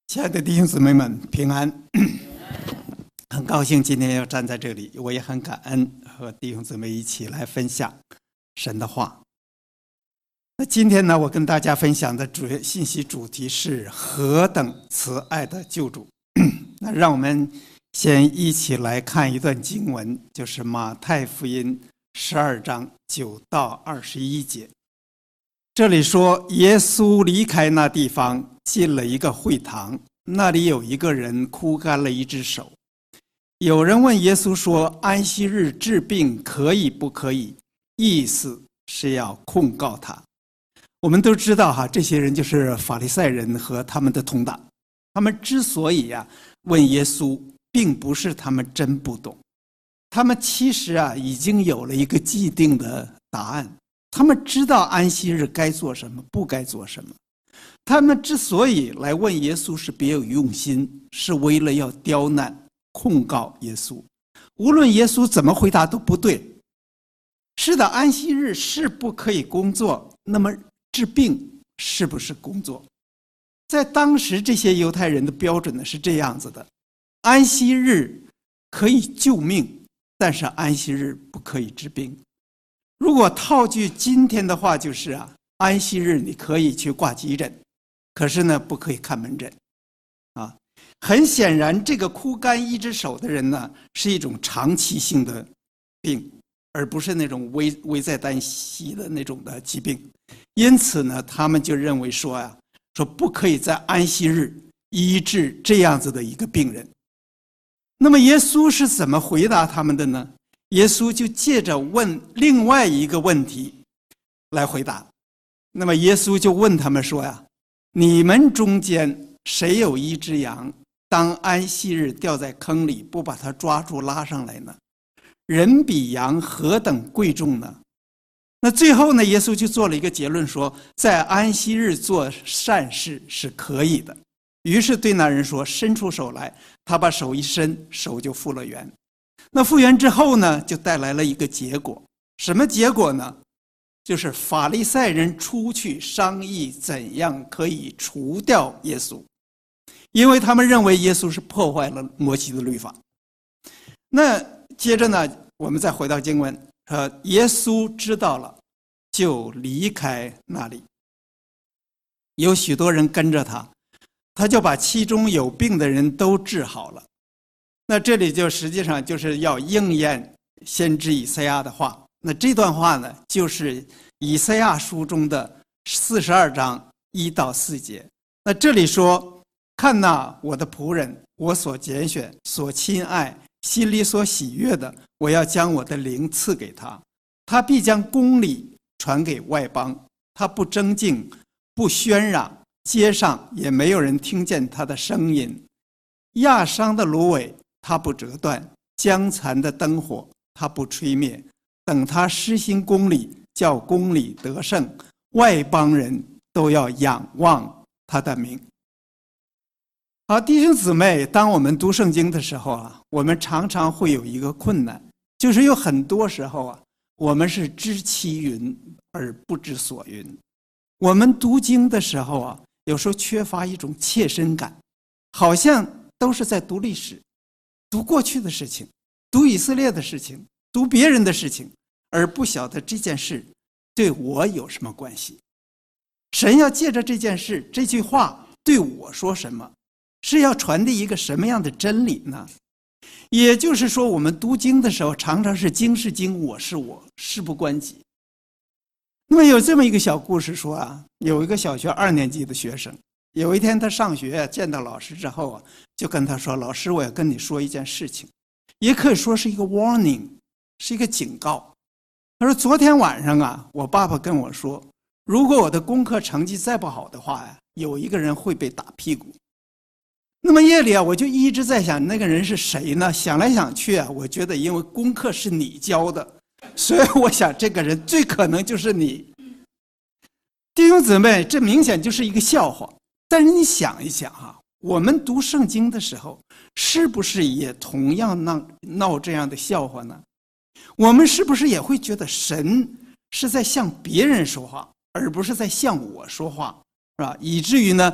亲爱的弟兄姊妹们，平安！很高兴今天要站在这里，我也很感恩和弟兄姊妹一起来分享神的话。那今天呢，我跟大家分享的主要信息主题是何等慈爱的救主。那让我们先一起来看一段经文，就是马太福音12章9到21节。这里说，耶稣离开那地方，进了一个会堂，那里有一个人枯干了一只手。有人问耶稣说，安息日治病可以不可以？意思是要控告他。我们都知道这些人就是法利赛人和他们的同党。他们之所以问耶稣，并不是他们真不懂，他们其实已经有了一个既定的答案。他们知道安息日该做什么，不该做什么。他们之所以来问耶稣，是别有用心，是为了要刁难、控告耶稣。无论耶稣怎么回答都不对。是的，安息日是不可以工作，那么治病是不是工作？在当时这些犹太人的标准呢是这样子的：安息日可以救命，但是安息日不可以治病。如果套句今天的话，就是安息日你可以去挂急诊，可是呢不可以看门诊。很显然，这个枯干一只手的人呢，是一种长期性的病，而不是那种危在旦夕的那种的疾病。因此呢，他们就认为说不可以在安息日医治这样子的一个病人。那么耶稣是怎么回答他们的呢？耶稣就借着问另外一个问题来回答。那么耶稣就问他们说你们中间谁有一只羊，当安息日掉在坑里，不把它抓住拉上来呢？人比羊何等贵重呢？那最后呢，耶稣就做了一个结论说，在安息日做善事是可以的。于是对那人说，伸出手来。他把手一伸，手就复了原。那复原之后呢，就带来了一个结果。什么结果呢？就是法利赛人出去商议怎样可以除掉耶稣，因为他们认为耶稣是破坏了摩西的律法。那接着呢，我们再回到经文，耶稣知道了，就离开那里。有许多人跟着他，他就把其中有病的人都治好了。那这里就实际上就是要应验先知以赛亚的话。那这段话呢，就是以赛亚书中的42章1到4节。那这里说，看哪，我的仆人，我所拣选，所亲爱，心里所喜悦的，我要将我的灵赐给他。他必将公理传给外邦，他不争竞，不喧嚷，街上也没有人听见他的声音。压伤的芦苇他不折断，将残的灯火他不吹灭。等他施行公理，叫公理得胜，外邦人都要仰望他的名。好，弟兄姊妹，当我们读圣经的时候我们常常会有一个困难，就是有很多时候我们是知其云而不知所云。我们读经的时候有时候缺乏一种切身感，好像都是在读历史，读过去的事情，读以色列的事情，读别人的事情，而不晓得这件事对我有什么关系。神要借着这件事，这句话对我说什么，是要传递一个什么样的真理呢？也就是说，我们读经的时候，常常是经是经，我是我，事不关己。那么有这么一个小故事说有一个小学2年级的学生，有一天他上学见到老师之后就跟他说，老师，我要跟你说一件事情，也可以说是一个 warning， 是一个警告。他说，昨天晚上我爸爸跟我说，如果我的功课成绩再不好的话有一个人会被打屁股。那么夜里我就一直在想，那个人是谁呢？想来想去我觉得因为功课是你教的，所以我想这个人最可能就是你。弟兄姊妹，这明显就是一个笑话。但是你想一想我们读圣经的时候，是不是也同样闹这样的笑话呢？我们是不是也会觉得神是在向别人说话，而不是在向我说话，是吧？以至于呢，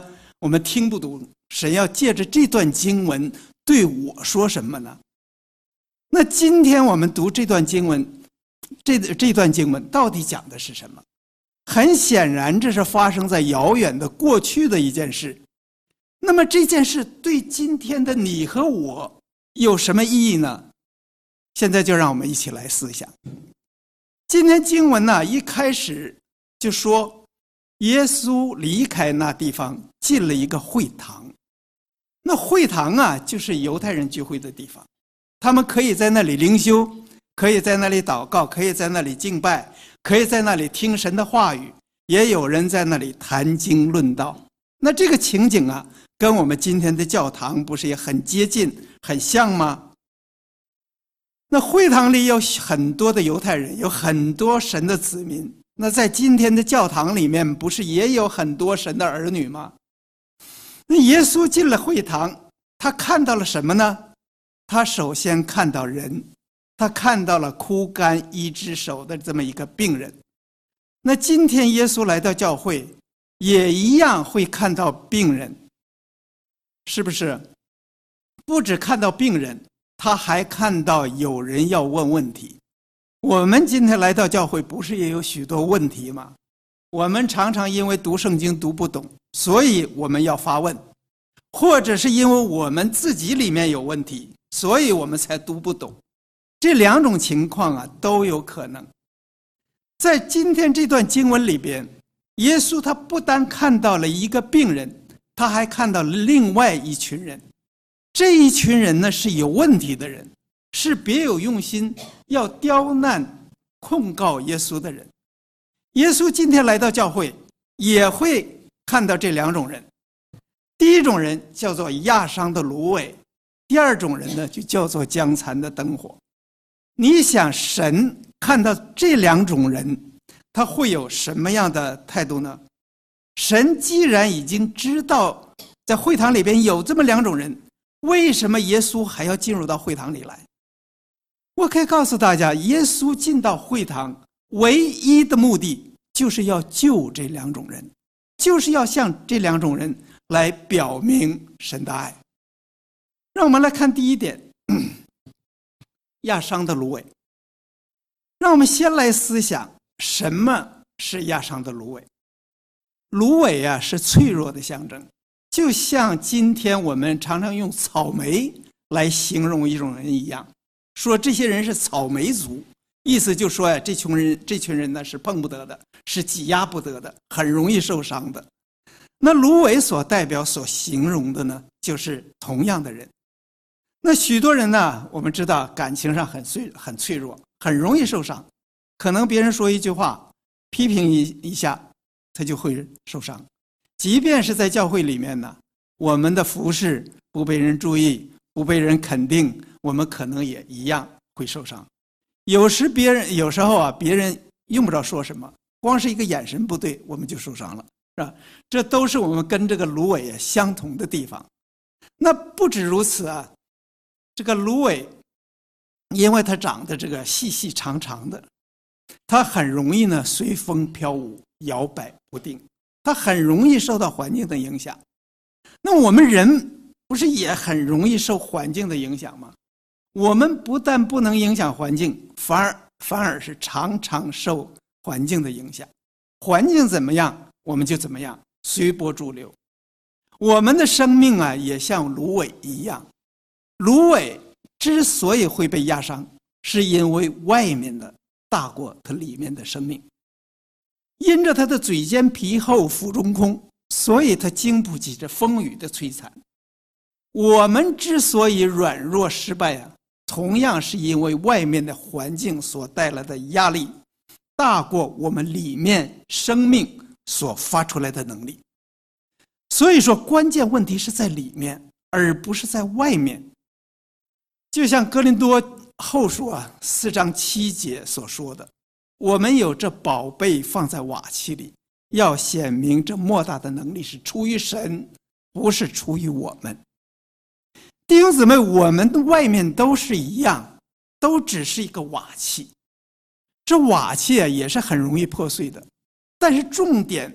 我们听不懂神要借着这段经文对我说什么呢？那今天我们读这段经文，这段经文到底讲的是什么？很显然，这是发生在遥远的过去的一件事。那么这件事对今天的你和我有什么意义呢？现在就让我们一起来思想。今天经文呢，一开始就说耶稣离开那地方，进了一个会堂。那会堂啊，就是犹太人聚会的地方，他们可以在那里灵修，可以在那里祷告，可以在那里敬拜，可以在那里听神的话语，也有人在那里谈经论道。那这个情景啊，跟我们今天的教堂不是也很接近很像吗？那会堂里有很多的犹太人，有很多神的子民。那在今天的教堂里面，不是也有很多神的儿女吗？那耶稣进了会堂，他看到了什么呢？他首先看到人，他看到了枯干一只手的这么一个病人。那今天耶稣来到教会，也一样会看到病人，是不是？不只看到病人，他还看到有人要问问题。我们今天来到教会，不是也有许多问题吗？我们常常因为读圣经读不懂，所以我们要发问，或者是因为我们自己里面有问题，所以我们才读不懂。这两种情况啊，都有可能。在今天这段经文里边，耶稣他不单看到了一个病人，他还看到了另外一群人。这一群人呢，是有问题的人，是别有用心，要刁难控告耶稣的人。耶稣今天来到教会，也会看到这两种人。第一种人叫做压伤的芦苇，第二种人呢，就叫做将残的灯火。你想，神看到这两种人，他会有什么样的态度呢？神既然已经知道在会堂里边有这么两种人，为什么耶稣还要进入到会堂里来？我可以告诉大家，耶稣进到会堂唯一的目的就是要救这两种人，就是要向这两种人来表明神的爱。让我们来看第一点，压伤的芦苇。让我们先来思想，什么是压伤的芦苇？芦苇啊，是脆弱的象征，就像今天我们常常用草莓来形容一种人一样，说这些人是草莓族，意思就说呀，这群人呢是碰不得的，是挤压不得的，很容易受伤的。那芦苇所代表、所形容的呢，就是同样的人。那许多人呢，我们知道感情上很脆弱，很容易受伤，可能别人说一句话，批评一下，他就会受伤。即便是在教会里面呢，我们的服事不被人注意，不被人肯定，我们可能也一样会受伤。有时候啊，别人用不着说什么，光是一个眼神不对，我们就受伤了，是吧？这都是我们跟这个芦苇相同的地方。那不止如此啊，这个芦苇，因为它长得这个细细长长的，它很容易呢随风飘舞，摇摆不定，它很容易受到环境的影响。那我们人不是也很容易受环境的影响吗？我们不但不能影响环境，反而是常常受环境的影响。环境怎么样，我们就怎么样，随波逐流。我们的生命啊，也像芦苇一样。芦苇之所以会被压伤，是因为外面的大过它里面的生命。因着它的嘴尖皮厚腹中空，所以它经不起这风雨的摧残。我们之所以软弱失败啊，同样是因为外面的环境所带来的压力大过我们里面生命所发出来的能力。所以说，关键问题是在里面，而不是在外面。就像哥林多后书4章7节所说的，我们有这宝贝放在瓦器里，要显明这莫大的能力是出于神，不是出于我们。弟兄姊妹，我们的外面都是一样，都只是一个瓦器。这瓦器也是很容易破碎的，但是重点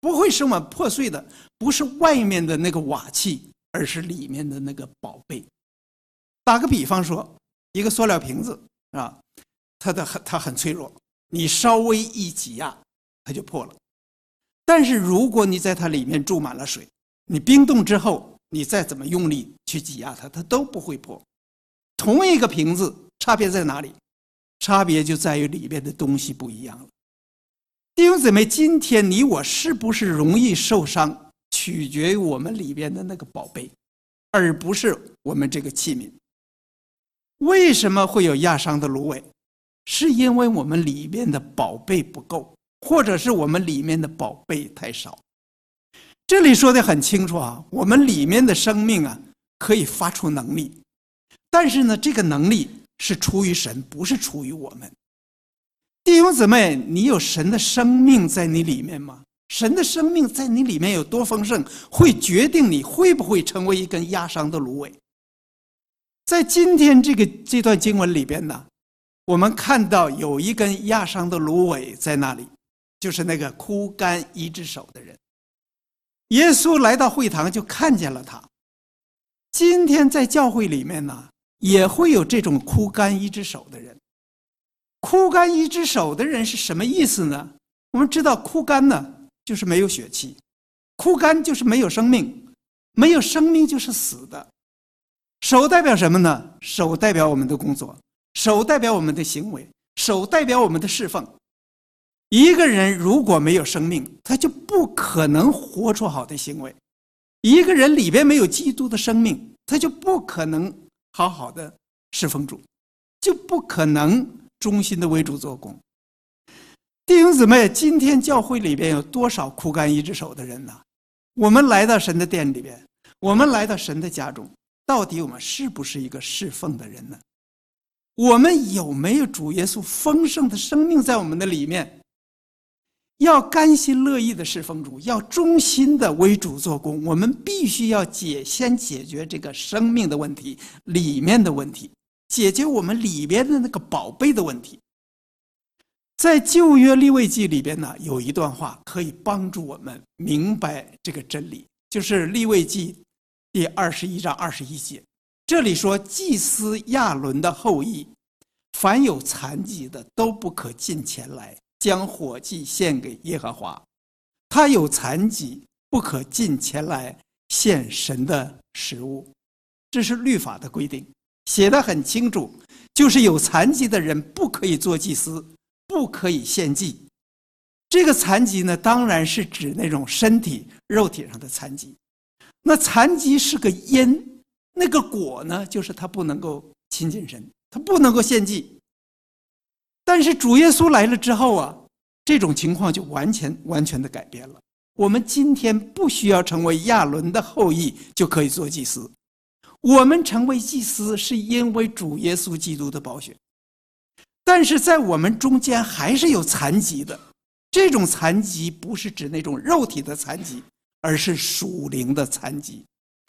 不会使我们破碎的不是外面的那个瓦器，而是里面的那个宝贝。打个比方说，一个塑料瓶子啊，它很脆弱，你稍微一挤压它就破了。但是如果你在它里面注满了水，你冰冻之后，你再怎么用力去挤压它，它都不会破。同一个瓶子，差别在哪里？差别就在于里面的东西不一样了。弟兄姊妹，今天你我是不是容易受伤，取决于我们里边的那个宝贝，而不是我们这个器皿。为什么会有压伤的芦苇？是因为我们里面的宝贝不够，或者是我们里面的宝贝太少。这里说的很清楚啊，我们里面的生命啊，可以发出能力，但是呢，这个能力是出于神，不是出于我们。弟兄姊妹，你有神的生命在你里面吗？神的生命在你里面有多丰盛，会决定你会不会成为一根压伤的芦苇。在今天这段经文里边呢，我们看到有一根压伤的芦苇在那里，就是那个枯干一只手的人。耶稣来到会堂就看见了他。今天在教会里面呢，也会有这种枯干一只手的人。枯干一只手的人是什么意思呢？我们知道枯干呢，就是没有血气，枯干就是没有生命，没有生命就是死的。手代表什么呢？手代表我们的工作，手代表我们的行为，手代表我们的侍奉。一个人如果没有生命，他就不可能活出好的行为。一个人里边没有基督的生命，他就不可能好好的侍奉主，就不可能忠心的为主做工。弟兄姊妹，今天教会里边有多少枯干一只手的人呢？我们来到神的殿里边，我们来到神的家中，到底我们是不是一个侍奉的人呢？我们有没有主耶稣丰盛的生命在我们的里面？要甘心乐意的侍奉主，要忠心的为主做工，我们必须要先解决这个生命的问题，里面的问题，解决我们里边的那个宝贝的问题。在旧约利未记里边呢，有一段话可以帮助我们明白这个真理，就是利未记第21章21节。这里说，祭司亚伦的后裔，凡有残疾的都不可进前来，将火祭献给耶和华。他有残疾，不可进前来献神的食物。这是律法的规定，写得很清楚，就是有残疾的人不可以做祭司，不可以献祭。这个残疾呢，当然是指那种身体肉体上的残疾。那残疾是个因，那个果呢，就是他不能够亲近神，他不能够献祭。但是主耶稣来了之后啊，这种情况就完全的改变了。我们今天不需要成为亚伦的后裔就可以做祭司，我们成为祭司是因为主耶稣基督的宝血。但是在我们中间还是有残疾的，这种残疾不是指那种肉体的残疾，而是属灵的残疾，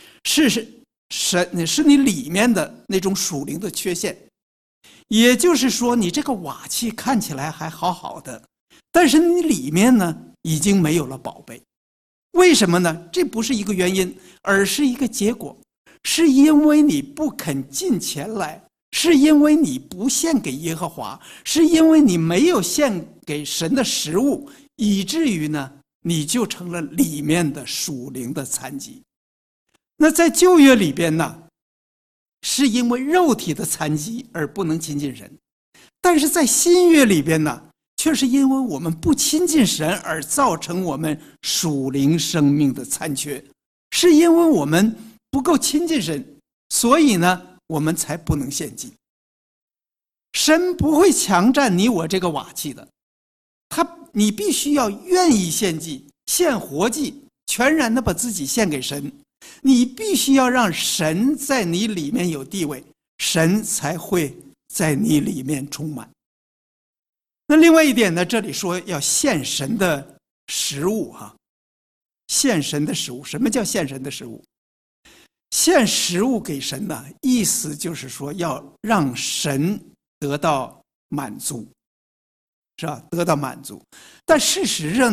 是你里面的那种属灵的缺陷。也就是说，你这个瓦器看起来还好好的，但是你里面呢已经没有了宝贝。为什么呢？这不是一个原因，而是一个结果，是因为你不肯进前来，是因为你不献给耶和华，是因为你没有献给神的食物，以至于呢你就成了里面的属灵的残疾。那在旧约里边呢，是因为肉体的残疾而不能亲近神，但是在新约里边呢，却是因为我们不亲近神而造成我们属灵生命的残缺，是因为我们不够亲近神，所以呢我们才不能献祭。神不会强占你我这个瓦器的，你必须要愿意献祭，献活祭，全然的把自己献给神。你必须要让神在你里面有地位，神才会在你里面充满。那另外一点呢，这里说要献神的食物献神的食物。什么叫献神的食物？献食物给神呢，意思就是说要让神得到满足，是吧？得到满足。但事实上呢，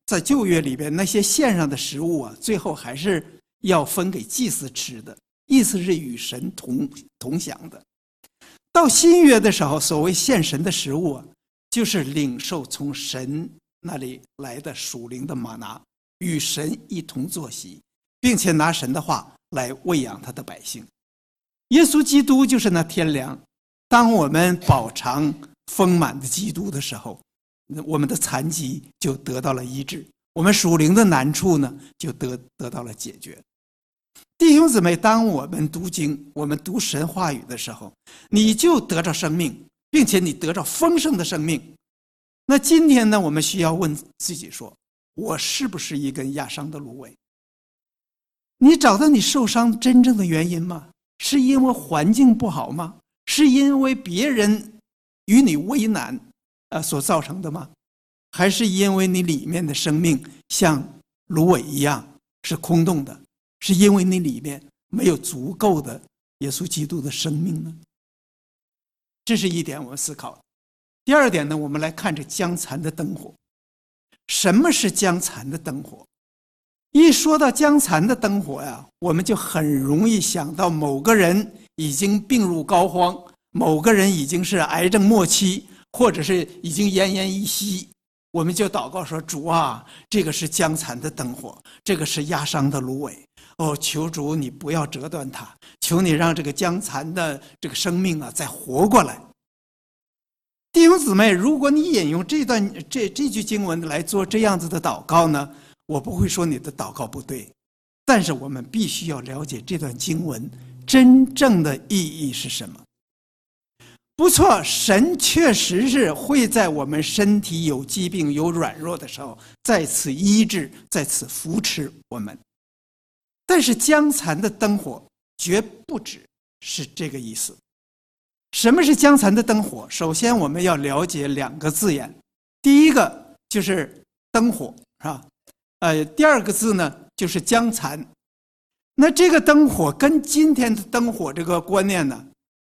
在旧约里边那些献上的食物啊，最后还是要分给祭司吃的，意思是与神同享的。到新约的时候，所谓献神的食物啊，就是领受从神那里来的属灵的玛拿，与神一同坐席，并且拿神的话来喂养他的百姓。耶稣基督就是那天粮。当我们饱尝丰满的基督的时候，我们的残疾就得到了医治，我们属灵的难处呢就得到了解决。弟兄姊妹，当我们读经，我们读神话语的时候，你就得着生命，并且你得着丰盛的生命。那今天呢，我们需要问自己说，我是不是一根压伤的芦苇？你找到你受伤真正的原因吗？是因为环境不好吗？是因为别人与你为难所造成的吗？还是因为你里面的生命像芦苇一样是空洞的？是因为你里面没有足够的耶稣基督的生命呢？这是一点我们思考。第二点呢，我们来看这将残的灯火。什么是将残的灯火？一说到将残的灯火呀，我们就很容易想到某个人已经病入膏肓，某个人已经是癌症末期，或者是已经奄奄一息，我们就祷告说，主啊，这个是将残的灯火，这个是压伤的芦苇，求主你不要折断它，求你让这个将残的这个生命啊再活过来。弟兄姊妹，如果你引用这句经文来做这样子的祷告呢，我不会说你的祷告不对，但是我们必须要了解这段经文真正的意义是什么。不错，神确实是会在我们身体有疾病有软弱的时候再次医治，再次扶持我们。但是将残的灯火绝不只是这个意思。什么是将残的灯火？首先我们要了解两个字眼，第一个就是灯火，是吧？第二个字呢就是将残。那这个灯火跟今天的灯火这个观念呢，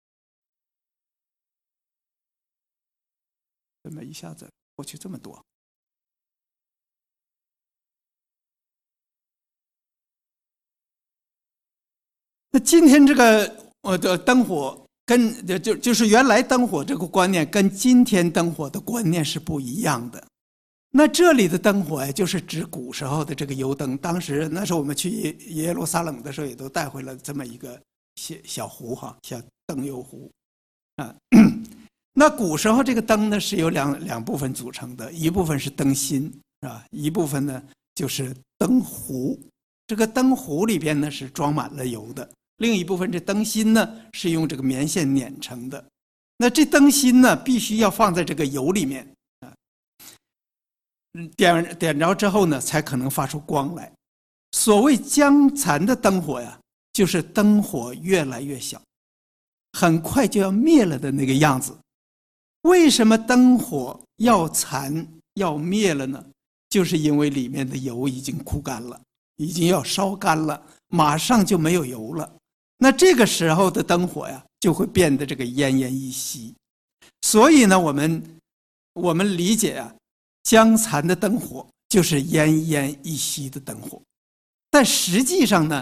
怎么一下子过去这么多？那今天这个的灯火跟就是原来灯火这个观念跟今天灯火的观念是不一样的。那这里的灯火呀，就是指古时候的这个油灯。当时那时候我们去耶路撒冷的时候，也都带回了这么一个小壶哈，小灯油壶啊。那古时候这个灯呢是由两部分组成的，一部分是灯芯啊，一部分呢就是灯壶。这个灯壶里边呢是装满了油的，另一部分这灯芯呢是用这个棉线碾成的。那这灯芯呢必须要放在这个油里面啊，点着之后呢才可能发出光来。所谓将残的灯火呀，就是灯火越来越小，很快就要灭了的那个样子。为什么灯火要残要灭了呢？就是因为里面的油已经枯干了，已经要烧干了，马上就没有油了。那这个时候的灯火呀，就会变得这个奄奄一息。所以呢，我们理解啊，将残的灯火就是奄奄一息的灯火。但实际上呢，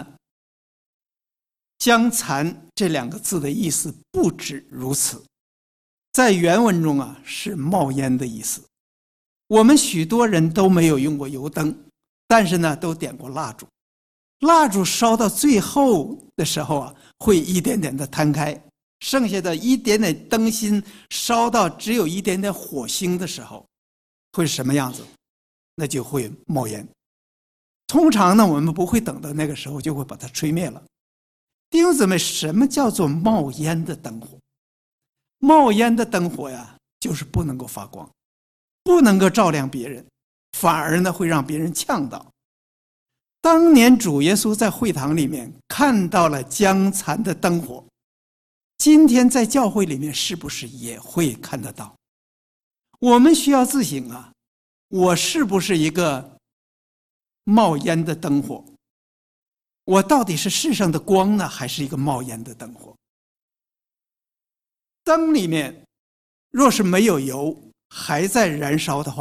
将残这两个字的意思不止如此。在原文中啊，是冒烟的意思。我们许多人都没有用过油灯，但是呢，都点过蜡烛。蜡烛烧到最后的时候啊，会一点点的摊开，剩下的一点点灯芯烧到只有一点点火星的时候，会是什么样子？那就会冒烟。通常呢，我们不会等到那个时候就会把它吹灭了。弟兄姊妹，什么叫做冒烟的灯火？冒烟的灯火呀，就是不能够发光，不能够照亮别人，反而呢会让别人呛到。当年主耶稣在会堂里面看到了将残的灯火，今天在教会里面是不是也会看得到？我们需要自省啊，我是不是一个冒烟的灯火？我到底是世上的光呢，还是一个冒烟的灯火？灯里面若是没有油还在燃烧的话，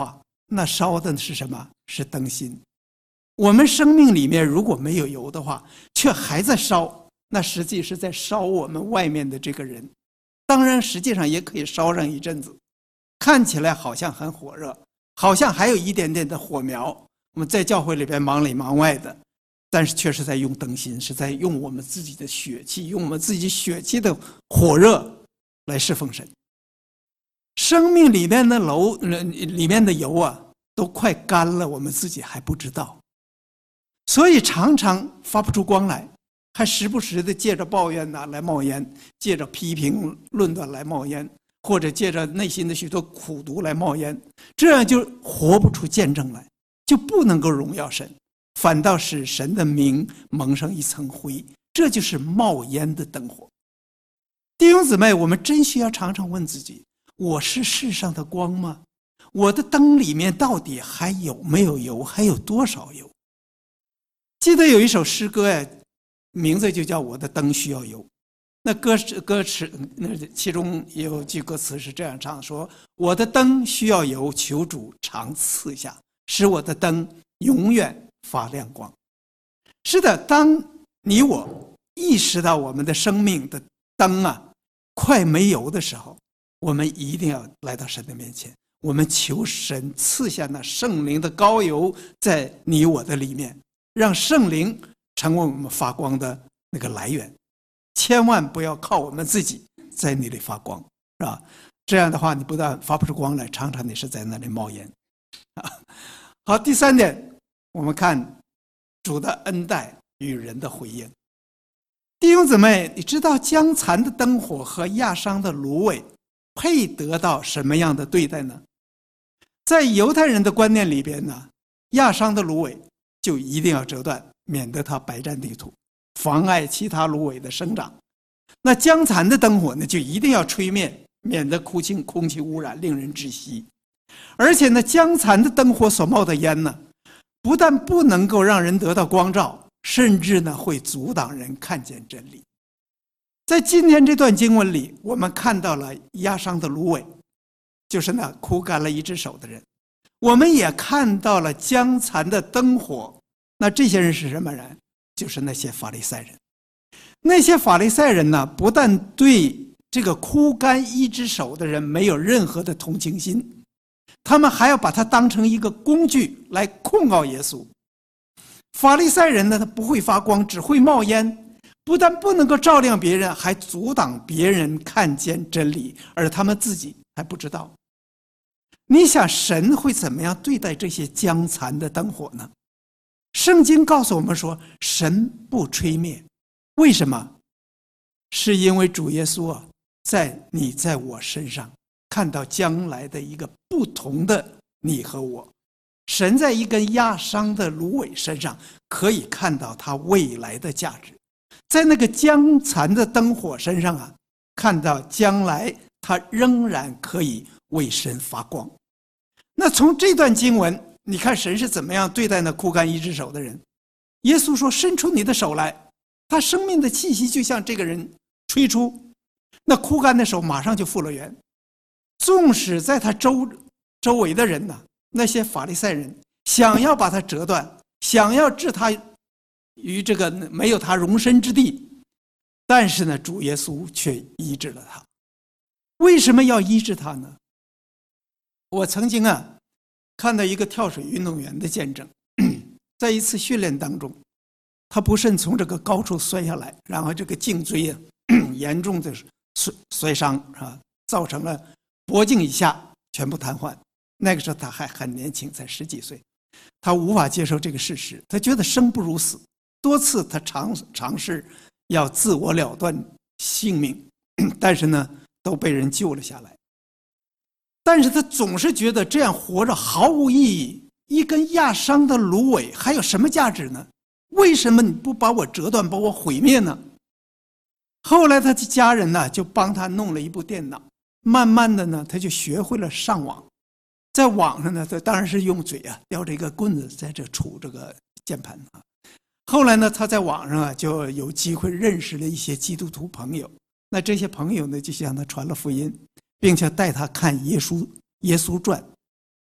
那烧的是什么？是灯芯。我们生命里面如果没有油的话，却还在烧，那实际是在烧我们外面的这个人。当然实际上也可以烧上一阵子，看起来好像很火热，好像还有一点点的火苗，我们在教会里边忙里忙外的，但是却是在用灯芯，是在用我们自己的血气，用我们自己血气的火热来侍奉神。生命里面的里面的油啊，都快干了，我们自己还不知道，所以常常发不出光来，还时不时的借着抱怨来冒烟，借着批评论断来冒烟，或者借着内心的许多苦毒来冒烟，这样就活不出见证来，就不能够荣耀神，反倒使神的名蒙上一层灰，这就是冒烟的灯火。弟兄姊妹，我们真需要常常问自己，我是世上的光吗？我的灯里面到底还有没有油，还有多少油？记得有一首诗歌呀，名字就叫《我的灯需要油》。那歌词那其中有句歌词是这样唱说：我的灯需要油，求主常赐下，使我的灯永远发亮光。是的，当你我意识到我们的生命的灯啊快没油的时候，我们一定要来到神的面前，我们求神赐下那圣灵的膏油在你我的里面，让圣灵成为我们发光的那个来源。千万不要靠我们自己在那里发光，是吧？这样的话你不但发不出光来，常常你是在那里冒烟。好，第三点，我们看主的恩待与人的回应。弟兄姊妹，你知道将残的灯火和压伤的芦苇配得到什么样的对待呢？在犹太人的观念里边呢，压伤的芦苇就一定要折断，免得它白占地土，妨碍其他芦苇的生长。那将残的灯火呢，就一定要吹灭，免得空气污染，令人窒息。而且呢，将残的灯火所冒的烟呢，不但不能够让人得到光照，甚至呢会阻挡人看见真理。在今天这段经文里，我们看到了压伤的芦苇，就是那枯干了一只手的人；我们也看到了将残的灯火，那这些人是什么人？就是那些法利赛人。那些法利赛人呢，不但对这个枯干一只手的人没有任何的同情心，他们还要把他当成一个工具来控告耶稣。法利赛人呢，他不会发光，只会冒烟，不但不能够照亮别人，还阻挡别人看见真理，而他们自己还不知道。你想神会怎么样对待这些将残的灯火呢？圣经告诉我们说，神不吹灭。为什么？是因为主耶稣啊，在你在我身上看到将来的一个不同的你和我。神在一根压伤的芦苇身上可以看到他未来的价值，在那个将残的灯火身上啊，看到将来他仍然可以为神发光。那从这段经文你看神是怎么样对待那枯干一只手的人。耶稣说，伸出你的手来，他生命的气息就像这个人吹出，那枯干的手马上就复了原。纵使在他周围的人呢，那些法利赛人想要把他折断，想要置他于这个没有他容身之地，但是呢，主耶稣却医治了他。为什么要医治他呢？我曾经看到一个跳水运动员的见证，在一次训练当中，他不慎从这个高处摔下来，然后这个颈椎严重的摔伤造成了脖颈以下全部瘫痪。那个时候他还很年轻，才10几岁，他无法接受这个事实，他觉得生不如死，多次他尝试要自我了断性命，但是呢都被人救了下来。但是他总是觉得这样活着毫无意义，一根压伤的芦苇还有什么价值呢？为什么你不把我折断，把我毁灭呢？后来他的家人呢就帮他弄了一部电脑，慢慢的呢他就学会了上网。在网上呢，他当然是用嘴叼着一个棍子在这杵这个键盘后来呢，他在网上就有机会认识了一些基督徒朋友。那这些朋友呢，就向他传了福音，并且带他看《耶稣传》。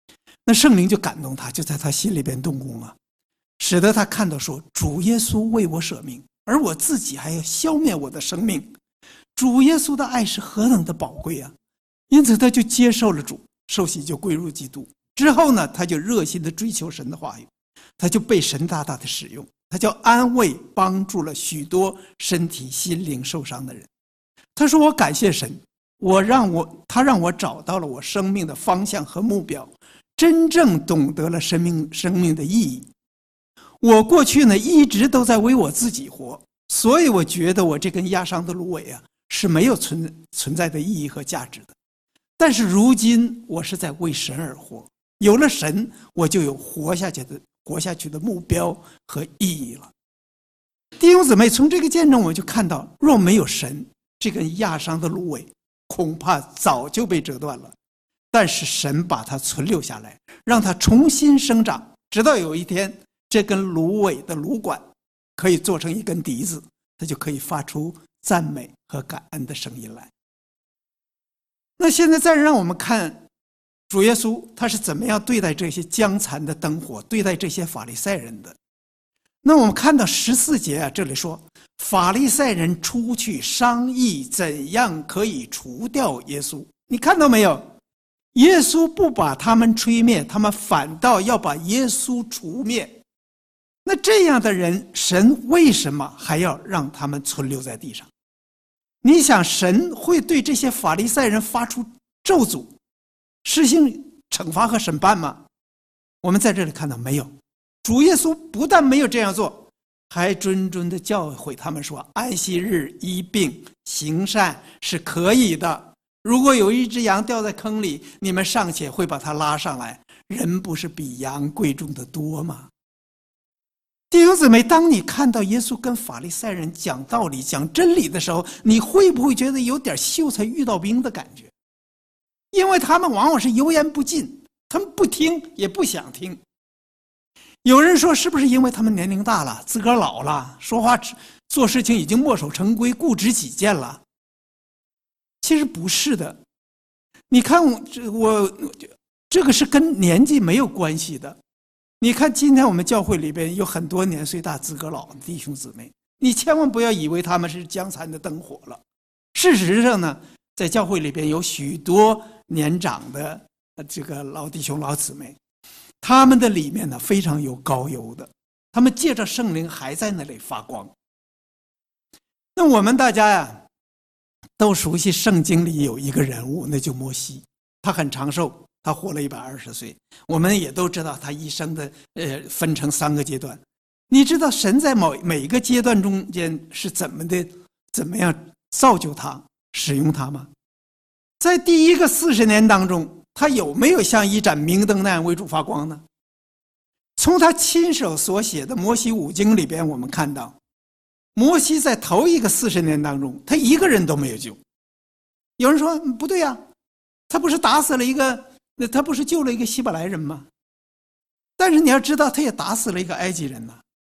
那圣灵就感动他，就在他心里边动工了，使得他看到说，主耶稣为我舍命，而我自己还要消灭我的生命。主耶稣的爱是何等的宝贵啊！因此他就接受了主，受洗就归入基督。之后呢，他就热心的追求神的话语，他就被神大大的使用，他就安慰帮助了许多身体心灵受伤的人。他说，我感谢神，他让我找到了我生命的方向和目标，真正懂得了生命的意义。我过去呢一直都在为我自己活，所以我觉得我这根压伤的芦苇啊是没有存在的意义和价值的。但是如今我是在为神而活，有了神，我就有活下去的目标和意义了。弟兄姊妹，从这个见证我们就看到，若没有神，这根压伤的芦苇恐怕早就被折断了。但是神把它存留下来，让它重新生长，直到有一天，这根芦苇的芦管可以做成一根笛子，它就可以发出赞美和感恩的声音来。那现在再让我们看主耶稣他是怎么样对待这些将残的灯火，对待这些法利赛人的。那我们看到14节啊，这里说法利赛人出去商议怎样可以除掉耶稣。你看到没有？耶稣不把他们吹灭，他们反倒要把耶稣除灭。那这样的人，神为什么还要让他们存留在地上？你想神会对这些法利赛人发出咒诅，施行惩罚和审判吗？我们在这里看到没有。主耶稣不但没有这样做，还谆谆的教诲他们说，安息日医病行善是可以的。如果有一只羊掉在坑里，你们尚且会把它拉上来，人不是比羊贵重的多吗？弟兄姊妹，当你看到耶稣跟法利赛人讲道理讲真理的时候，你会不会觉得有点秀才遇到兵的感觉？因为他们往往是油盐不进，他们不听也不想听。有人说，是不是因为他们年龄大了，自个儿老了，说话做事情已经墨守成规，固执己见了？其实不是的。你看我这个是跟年纪没有关系的。你看今天我们教会里边有很多年岁大自个儿老的弟兄姊妹，你千万不要以为他们是将残的灯火了。事实上呢，在教会里边有许多年长的这个老弟兄老姊妹，他们的里面呢非常有高油的，他们借着圣灵还在那里发光。那我们大家呀都熟悉圣经里有一个人物，那就摩西。他很长寿，他活了120岁。我们也都知道他一生的分成3个阶段。你知道神在每一个阶段中间是怎么样造就他使用他吗？在第一个40年当中，他有没有像一盏明灯那样为主发光呢？从他亲手所写的摩西5经里边，我们看到摩西在头一个40年当中，他一个人都没有救。有人说不对呀，他不是他不是救了一个希伯来人吗？但是你要知道，他也打死了一个埃及人呐。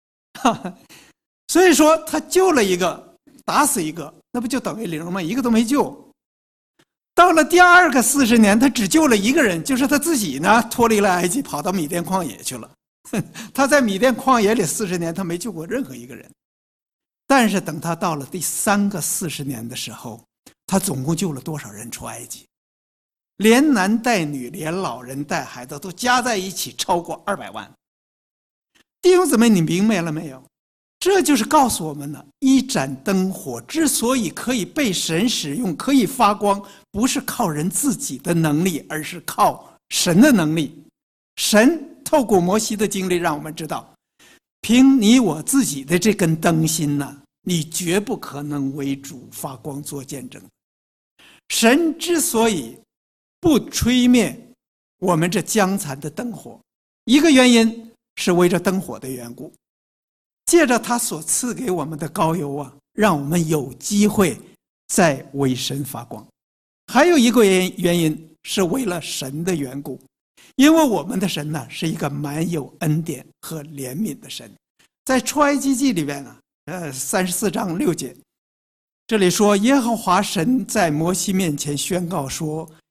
所以说他救了一个，打死一个，那不就等于0吗？一个都没救。到了第2个40年，他只救了一个人，就是他自己呢，脱离了埃及，跑到米甸旷野去了。他在米甸旷野里40年，他没救过任何一个人。但是等他到了第3个40年的时候，他总共救了多少人出埃及？连男带女，连老人带孩子都加在一起超过200万。弟兄姊妹，你明白了没有？这就是告诉我们呢，一盏灯火之所以可以被神使用，可以发光，不是靠人自己的能力，而是靠神的能力。神透过摩西的经历让我们知道，凭你我自己的这根灯芯呢，你绝不可能为主发光做见证。神之所以不吹灭我们这将残的灯火，一个原因是为着灯火的缘故，借着他所赐给我们的膏油啊，让我们有机会再为神发光。还有一个原因是为了神的缘故，因为我们的神呢是一个满有恩典和怜悯的神。在出埃及记里边呢，34章6节，这里说耶和华神在摩西面前宣告说，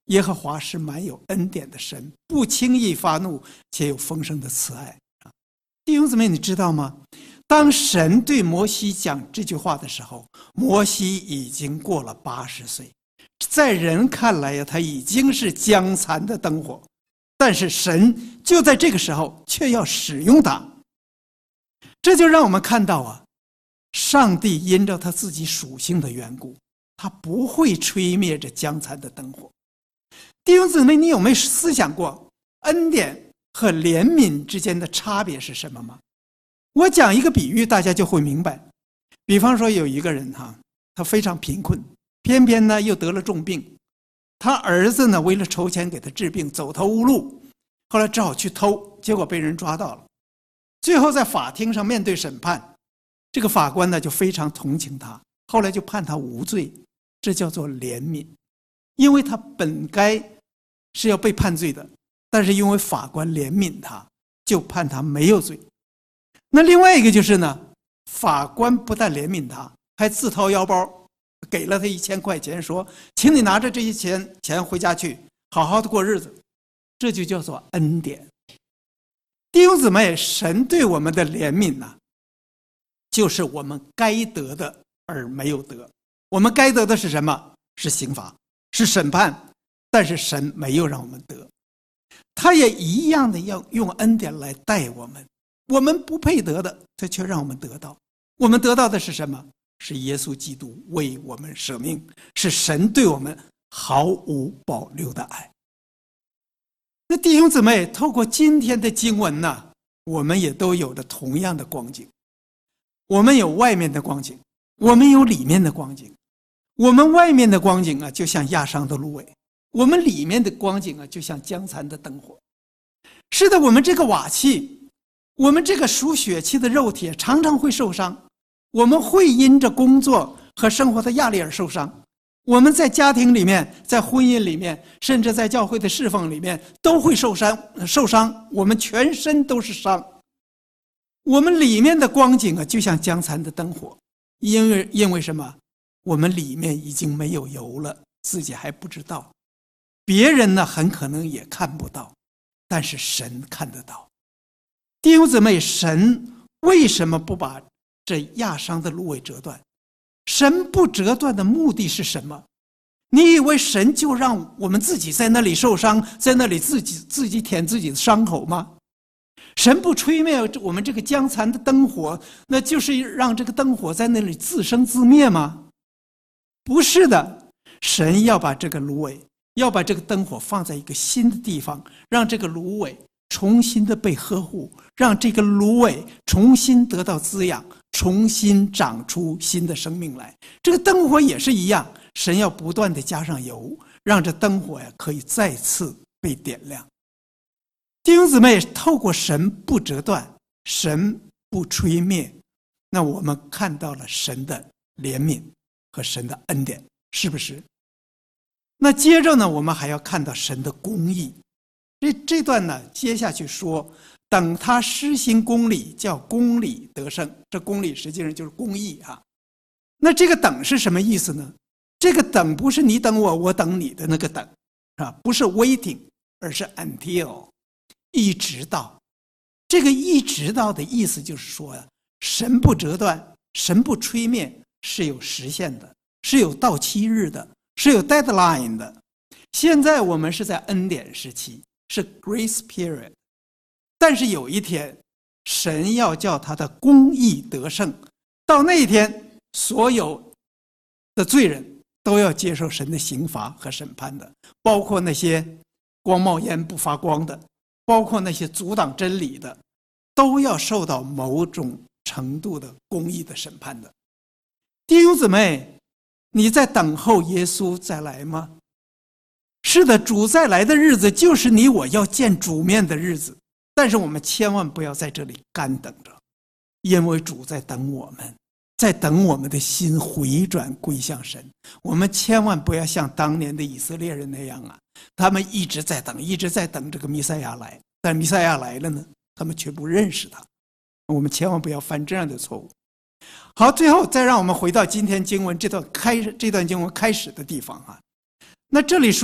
耶和华是满有恩典的神，不轻易发怒，且有丰盛的慈爱。弟兄姊妹，你知道吗？当神对摩西讲这句话的时候，摩西已经过了80岁，在人看来呀，他已经是将残的灯火，但是神就在这个时候却要使用他。这就让我们看到啊，上帝因着他自己属性的缘故，他不会吹灭这将残的灯火。弟兄姊妹，你有没有思想过恩典和怜悯之间的差别是什么吗？我讲一个比喻，大家就会明白。比方说有一个人他非常贫困，偏偏呢又得了重病，他儿子呢为了筹钱给他治病，走投无路，后来只好去偷，结果被人抓到了。最后在法庭上面对审判，这个法官呢就非常同情他，后来就判他无罪，这叫做怜悯。因为他本该是要被判罪的，但是因为法官怜悯他，就判他没有罪。那另外一个就是呢，法官不但怜悯他，还自掏腰包给了他1000块钱，说请你拿着这些钱回家去好好的过日子，这就叫做恩典。弟兄姊妹，神对我们的怜悯呢，就是我们该得的而没有得。我们该得的是什么？是刑罚，是审判，但是神没有让我们得。他也一样的要用恩典来待我们，我们不配得的，他却让我们得到。我们得到的是什么？是耶稣基督为我们舍命，是神对我们毫无保留的爱。那弟兄姊妹，透过今天的经文呢，我们也都有着同样的光景。我们有外面的光景，我们有里面的光景。我们外面的光景啊，就像压伤的芦苇；我们里面的光景啊，就像将残的灯火。是的，我们这个瓦器，我们这个属血气的肉体常常会受伤，我们会因着工作和生活的压力而受伤。我们在家庭里面，在婚姻里面，甚至在教会的侍奉里面，都会受伤，我们全身都是伤。我们里面的光景啊，就像将残的灯火，因为什么？我们里面已经没有油了，自己还不知道，别人呢很可能也看不到，但是神看得到。弟兄姊妹，神为什么不把这压伤的芦苇折断？神不折断的目的是什么？你以为神就让我们自己在那里受伤，在那里自己舔自己的伤口吗？神不吹灭我们这个将残的灯火，那就是让这个灯火在那里自生自灭吗？不是的，神要把这个芦苇，要把这个灯火放在一个新的地方，让这个芦苇重新的被呵护，让这个芦苇重新得到滋养，重新长出新的生命来。这个灯火也是一样，神要不断的加上油，让这灯火可以再次被点亮。弟兄姊妹，透过神不折断，神不吹灭，那我们看到了神的怜悯和神的恩典，是不是？那接着呢，我们还要看到神的公义。这段呢，接下去说，等他施行公理，叫公理得胜。这公理实际上就是公义啊。那这个等是什么意思呢？这个等不是你等我，我等你的那个等啊，不是 waiting， 而是 until， 一直到。这个一直到的意思就是说呀，神不折断，神不吹灭，是有实现的，是有到期日的，是有 deadline 的。现在我们是在恩典时期，是 grace period， 但是有一天神要叫他的公义得胜，到那一天所有的罪人都要接受神的刑罚和审判的，包括那些光冒烟不发光的，包括那些阻挡真理的，都要受到某种程度的公义的审判的。弟兄姊妹，你在等候耶稣再来吗？是的，主再来的日子就是你我要见主面的日子，但是我们千万不要在这里干等着，因为主在等我们，在等我们的心回转归向神。我们千万不要像当年的以色列人那样啊，他们一直在等这个弥赛亚来，但弥赛亚来了呢，他们却不认识他。我们千万不要犯这样的错误。好，最后再让我们回到今天经文这段经文开始的地方啊。那这里说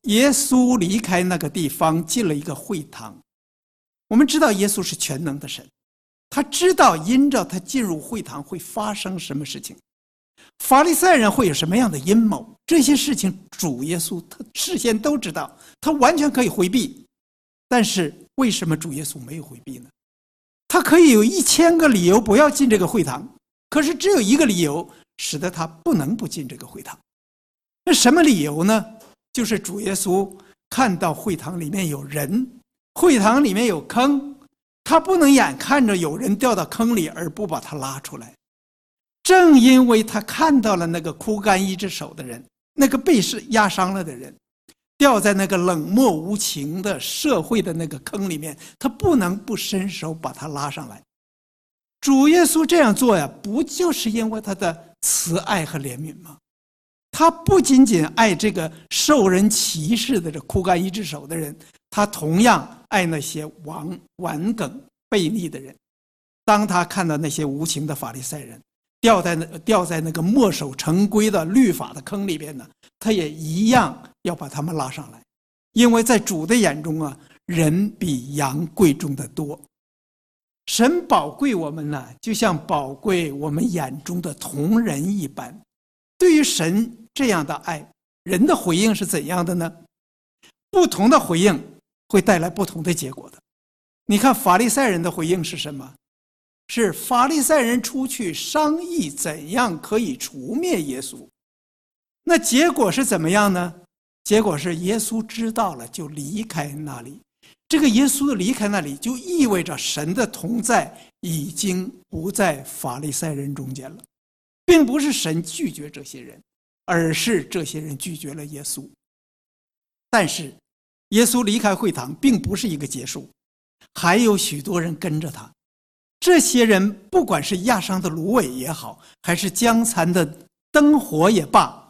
耶稣离开那个地方，进了一个会堂。我们知道耶稣是全能的神，他知道因着他进入会堂会发生什么事情，法利赛人会有什么样的阴谋，这些事情主耶稣他事先都知道，他完全可以回避。但是为什么主耶稣没有回避呢？他可以有1000个理由不要进这个会堂，可是只有一个理由使得他不能不进这个会堂。那什么理由呢？就是主耶稣看到会堂里面有人，会堂里面有坑，他不能眼看着有人掉到坑里而不把他拉出来。正因为他看到了那个枯干一只手的人，那个被压伤了的人掉在那个冷漠无情的社会的那个坑里面，他不能不伸手把他拉上来。主耶稣这样做呀，不就是因为他的慈爱和怜悯吗？他不仅仅爱这个受人歧视的这枯干一只手的人，他同样爱那些顽梗悖逆的人。当他看到那些无情的法利赛人掉在那个墨守成规的律法的坑里边呢，他也一样要把他们拉上来。因为在主的眼中啊，人比羊贵重得多。神宝贵我们呢，就像宝贵我们眼中的同人一般。对于神这样的爱，人的回应是怎样的呢？不同的回应会带来不同的结果的。你看法利赛人的回应是什么？是法利赛人出去商议怎样可以除灭耶稣。那结果是怎么样呢？结果是耶稣知道了就离开那里。这个耶稣的离开那里，就意味着神的同在已经不在法利赛人中间了，并不是神拒绝这些人，而是这些人拒绝了耶稣。但是耶稣离开会堂并不是一个结束，还有许多人跟着他。这些人不管是压伤的芦苇也好，还是僵残的灯火也罢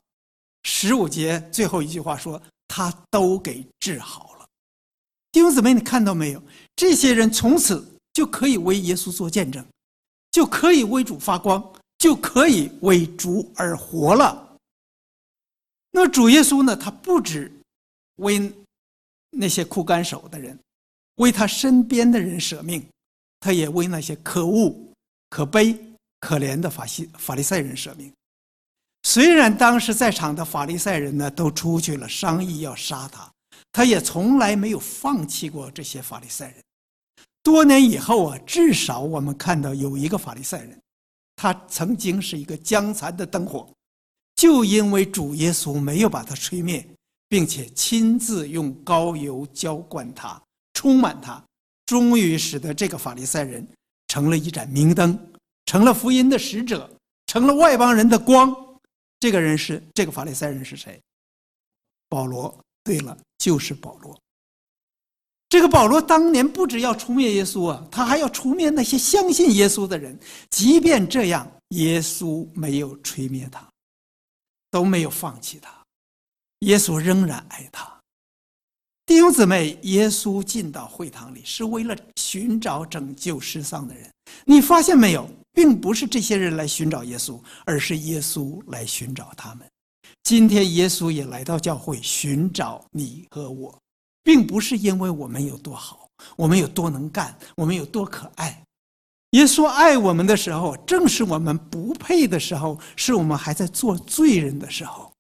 ，15节最后一句话说他都给治好了。弟兄姊妹，你看到没有？这些人从此就可以为耶稣做见证，就可以为主发光，就可以为主而活了。那主耶稣呢，他不止为那些枯干手的人，为他身边的人舍命，他也为那些可恶、可悲、可怜的法利赛人舍命。虽然当时在场的法利赛人呢都出去了商议要杀他，他也从来没有放弃过这些法利赛人。多年以后啊，至少我们看到有一个法利赛人，他曾经是一个僵残的灯火，就因为主耶稣没有把他吹灭，并且亲自用膏油浇灌他，充满他，终于使得这个法利赛人成了一盏明灯，成了福音的使者，成了外邦人的光。这个法利赛人是谁？保罗。对了，就是保罗。这个保罗当年不只要除灭耶稣啊，他还要除灭那些相信耶稣的人。即便这样，耶稣没有吹灭他，都没有放弃他，耶稣仍然爱他。弟兄姊妹，耶稣进到会堂里是为了寻找拯救失丧的人。你发现没有？并不是这些人来寻找耶稣，而是耶稣来寻找他们。今天耶稣也来到教会寻找你和我，并不是因为我们有多好，我们有多能干，我们有多可爱。耶稣爱我们的时候，正是我们不配的时候，是我们还在做罪人的时候。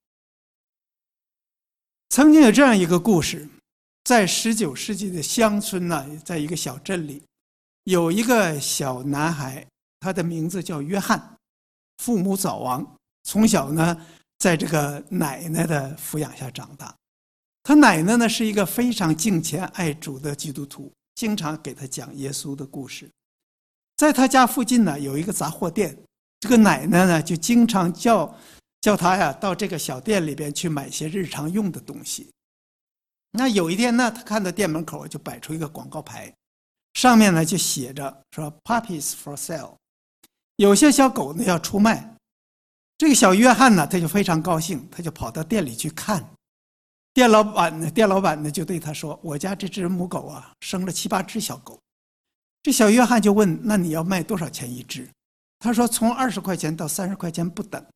曾经有这样一个故事，在19世纪的乡村呢，在一个小镇里，有一个小男孩，他的名字叫约翰，父母早亡，从小呢在这个奶奶的抚养下长大。他奶奶呢是一个非常敬虔爱主的基督徒，经常给他讲耶稣的故事。在他家附近呢有一个杂货店，这个奶奶呢就经常叫他呀到这个小店里边去买些日常用的东西。那有一天呢，他看到店门口就摆出一个广告牌，上面呢就写着说 Puppies for sale， 有些小狗呢要出卖。这个小约翰呢他就非常高兴，他就跑到店里去看。店老板呢就对他说，我家这只母狗啊生了7、8只小狗。这小约翰就问，那你要卖多少钱一只？他说从20块钱到30块钱不等。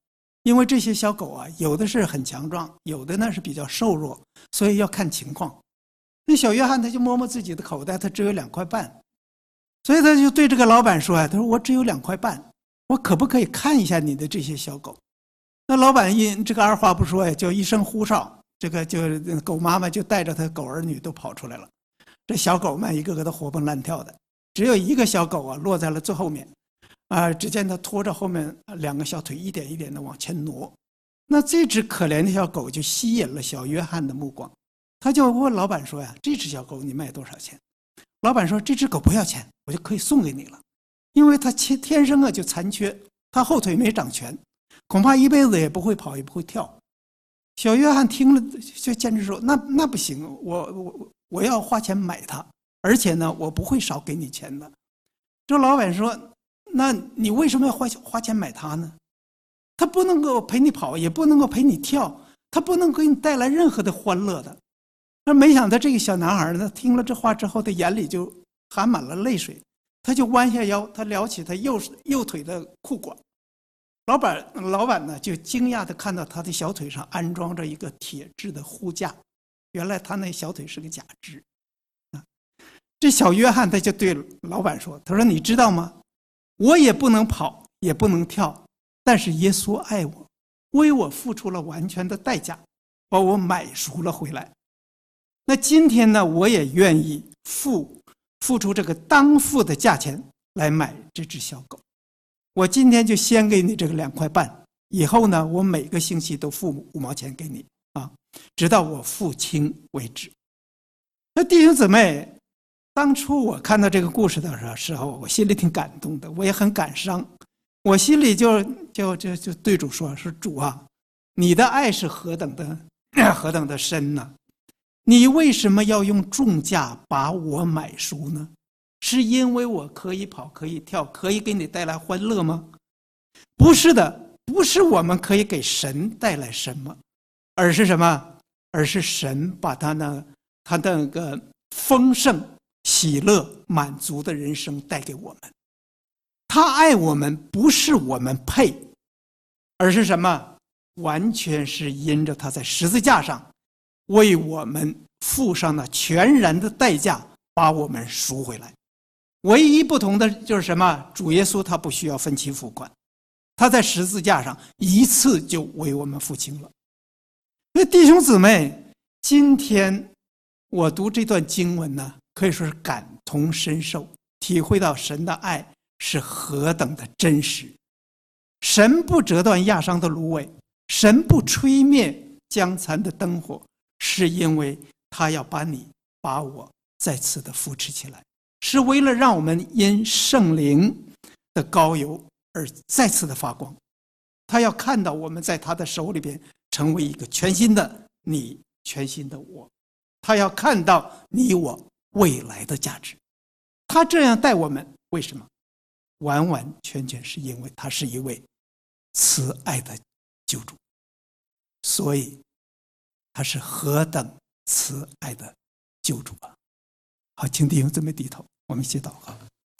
因为这些小狗啊，有的是很强壮，有的呢是比较瘦弱，所以要看情况。那小约翰他就摸摸自己的口袋，他只有2块半，所以他就对这个老板说啊，他说我只有2块半，我可不可以看一下你的这些小狗？那老板这个二话不说呀，就一声呼哨，这个就狗妈妈就带着他狗儿女都跑出来了。这小狗们一个个都活蹦乱跳的，只有一个小狗啊落在了最后面，只见他拖着后面2个小腿一点一点的往前挪。那这只可怜的小狗就吸引了小约翰的目光，他就问老板说呀：“这只小狗你卖多少钱？”老板说：“这只狗不要钱，我就可以送给你了，因为它天生啊就残缺，它后腿没长全，恐怕一辈子也不会跑也不会跳。”小约翰听了就坚持说：“那不行，我要花钱买它，而且呢，我不会少给你钱的。”这老板说：“那你为什么要花钱买它呢？它不能够陪你跑，也不能够陪你跳，它不能给你带来任何的欢乐的。”那没想到这个小男孩呢，听了这话之后，他眼里就含满了泪水，他就弯下腰，他撩起他右腿的裤管。老板呢就惊讶地看到他的小腿上安装着一个铁质的护架，原来他那小腿是个假肢。这小约翰他就对老板说：“他说你知道吗？我也不能跑，也不能跳，但是耶稣爱我，为我付出了完全的代价，把我买赎了回来。那今天呢，我也愿意付出这个当付的价钱来买这只小狗。我今天就先给你这个2块半，以后呢，我每个星期都付5毛钱给你啊，直到我付清为止。”那弟兄姊妹，当初我看到这个故事的时候，我心里挺感动的，我也很感伤。我心里就对主说：“主啊，你的爱是何等的深呢？你为什么要用重价把我买赎呢？是因为我可以跑，可以跳，可以给你带来欢乐吗？不是的，不是我们可以给神带来什么，而是什么？而是神把他那个丰盛、喜乐、满足的人生带给我们。他爱我们，不是我们配，而是什么？完全是因着他在十字架上为我们付上了全然的代价，把我们赎回来。唯一不同的就是什么？主耶稣他不需要分期付款，他在十字架上一次就为我们付清了。所以弟兄姊妹，今天我读这段经文呢，可以说是感同身受，体会到神的爱是何等的真实。神不折断压伤的芦苇，神不吹灭将残的灯火，是因为他要把我再次的扶持起来，是为了让我们因圣灵的膏油而再次的发光。他要看到我们在他的手里边成为一个全新的你，全新的我。他要看到你我未来的价值。他这样待我们，为什么？完完全全是因为他是一位慈爱的救主，所以他是何等慈爱的救主啊！好，请弟兄姊妹低头，我们一起祷告。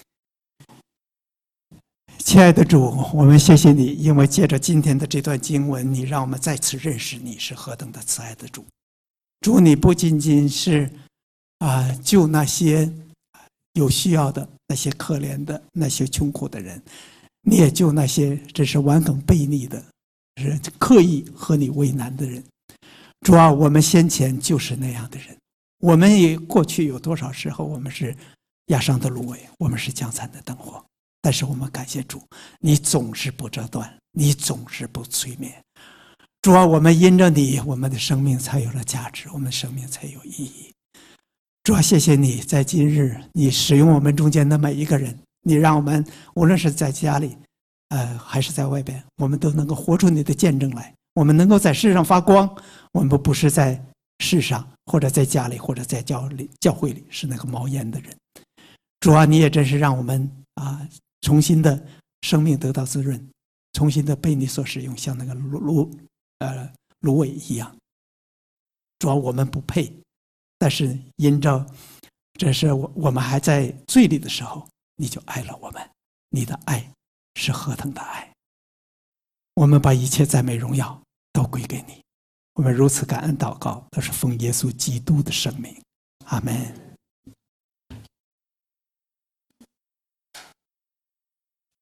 亲爱的主，我们谢谢你，因为借着今天的这段经文，你让我们再次认识你是何等的慈爱的主。主，你不仅仅是救那些有需要的、那些可怜的、那些穷苦的人，你也救那些真是顽梗悖逆的、是刻意和你为难的人。主啊，我们先前就是那样的人，我们也过去有多少时候我们是压伤的芦苇，我们是将残的灯火，但是我们感谢主，你总是不折断，你总是不催眠。主啊，我们因着你，我们的生命才有了价值，我们的生命才有意义。主啊，谢谢你在今日你使用我们中间的每一个人，你让我们无论是在家里还是在外边，我们都能够活出你的见证来，我们能够在世上发光。我们不是在世上或者在家里或者在教会里是那个冒烟的人。主啊，你也真是让我们重新的生命得到滋润，重新的被你所使用，像那个芦苇一样。主啊，我们不配，但是因着这是我们还在罪里的时候，你就爱了我们，你的爱是何等的爱。 我们把一切赞美荣耀都归给你。我们如此感恩祷告，都是奉耶稣基督的圣名，阿们。